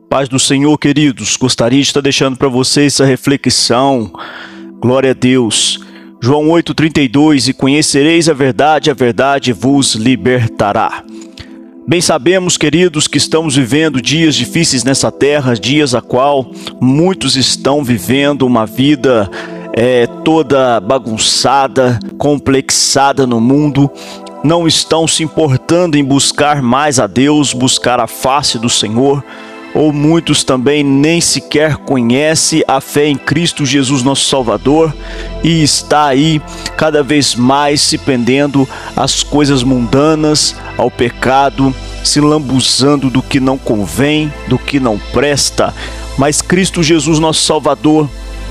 Paz do Senhor, queridos. Gostaria de estar deixando para vocês essa reflexão. Glória a Deus. João 8,32: E conhecereis a verdade vos libertará. Bem sabemos, queridos, que estamos vivendo dias difíceis nessa terra, dias a qual muitos estão vivendo uma vida toda bagunçada, complexada no mundo. Não estão se importando em buscar mais a Deus, buscar a face do Senhor. Ou muitos também nem sequer conhecem a fé em Cristo Jesus, nosso Salvador, e está aí cada vez mais se pendendo às coisas mundanas, ao pecado, se lambuzando do que não convém, do que não presta. Mas Cristo Jesus, nosso Salvador,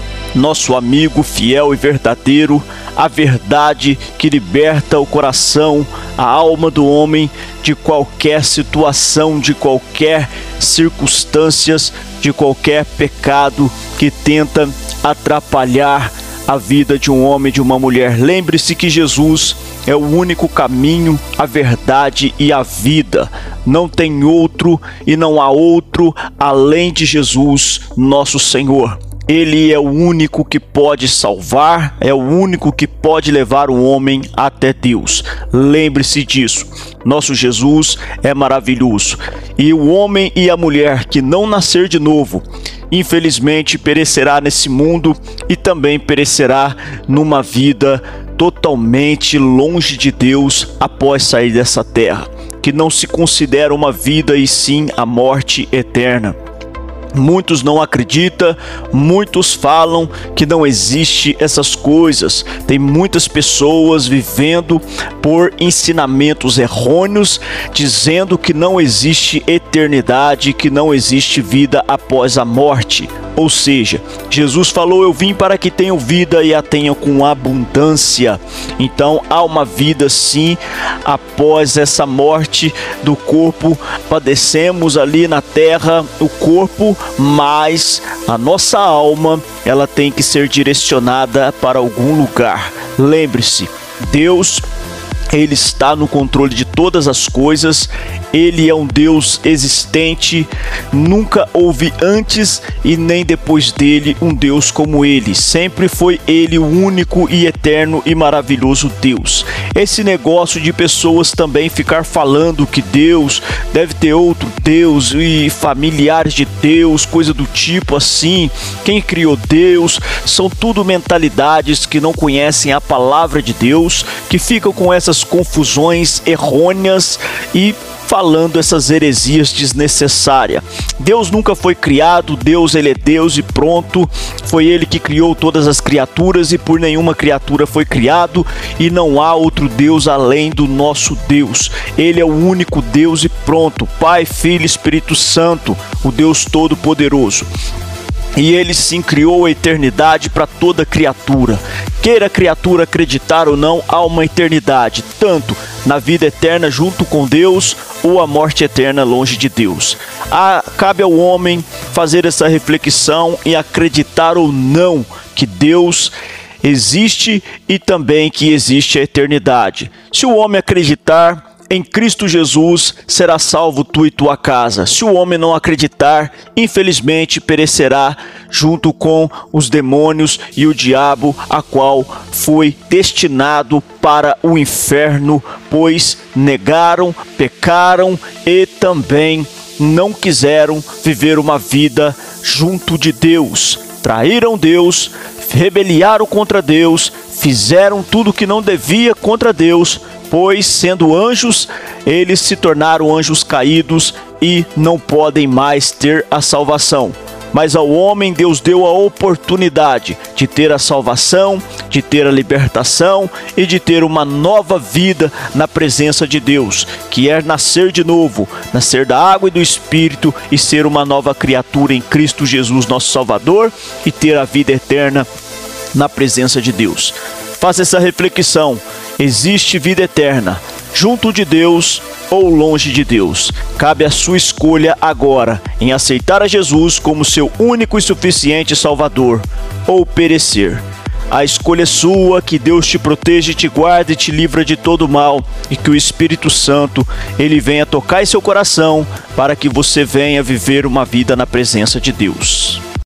nosso amigo fiel e verdadeiro, a verdade que liberta o coração, a alma do homem de qualquer situação, de qualquer circunstâncias, de qualquer pecado que tenta atrapalhar a vida de um homem, de uma mulher. Lembre-se que Jesus é o único caminho, a verdade e a vida. Não tem outro e não há outro além de Jesus, nosso Senhor. Ele é o único que pode salvar, é o único que pode levar o homem até Deus. Lembre-se disso. Nosso Jesus é maravilhoso. E o homem e a mulher que não nascer de novo, infelizmente perecerá nesse mundo e também perecerá numa vida totalmente longe de Deus após sair dessa terra, que não se considera uma vida e sim a morte eterna. Muitos não acreditam, muitos falam que não existe essas coisas. Tem muitas pessoas vivendo por ensinamentos errôneos, dizendo que não existe eternidade, que não existe vida após a morte. Ou seja, Jesus falou: eu vim para que tenham vida e a tenham com abundância. Então há uma vida sim após essa morte do corpo. Padecemos ali na terra o corpo, mas a nossa alma, ela tem que ser direcionada para algum lugar. Lembre-se, Deus, Ele está no controle de todas as coisas. Ele é um Deus existente, nunca houve antes e nem depois dele um Deus como Ele. Sempre foi Ele o único e eterno e maravilhoso Deus. Esse negócio de pessoas também ficar falando que Deus deve ter outro Deus e familiares de Deus, coisa do tipo assim, quem criou Deus, são tudo mentalidades que não conhecem a palavra de Deus, que ficam com essas confusões errôneas e falando essas heresias desnecessárias. Deus nunca foi criado, Deus, Ele é Deus e pronto. Foi Ele que criou todas as criaturas e por nenhuma criatura foi criado, e não há outro Deus além do nosso Deus. Ele é o único Deus e pronto. Pai, Filho e Espírito Santo, o Deus Todo-Poderoso. E Ele sim criou a eternidade para toda criatura. Queira a criatura acreditar ou não, há uma eternidade, tanto na vida eterna junto com Deus ou a morte eterna longe de Deus. Cabe ao homem fazer essa reflexão e acreditar ou não que Deus existe e também que existe a eternidade. Se o homem acreditar em Cristo Jesus, será salvo tu e tua casa. Se o homem não acreditar, infelizmente perecerá junto com os demônios e o diabo, a qual foi destinado para o inferno, pois negaram, pecaram e também não quiseram viver uma vida junto de Deus. Traíram Deus, rebeliaram contra Deus, fizeram tudo que não devia contra Deus, pois sendo anjos, eles se tornaram anjos caídos e não podem mais ter a salvação. Mas ao homem Deus deu a oportunidade de ter a salvação, de ter a libertação e de ter uma nova vida na presença de Deus, que é nascer de novo, nascer da água e do Espírito e ser uma nova criatura em Cristo Jesus, nosso Salvador, e ter a vida eterna na presença de Deus. Faça essa reflexão. Existe vida eterna junto de Deus ou longe de Deus? Cabe a sua escolha agora em aceitar a Jesus como seu único e suficiente Salvador ou perecer. A escolha é sua, que Deus te proteja e te guarde e te livra de todo mal, e que o Espírito Santo, ele venha tocar em seu coração, para que você venha viver uma vida na presença de Deus.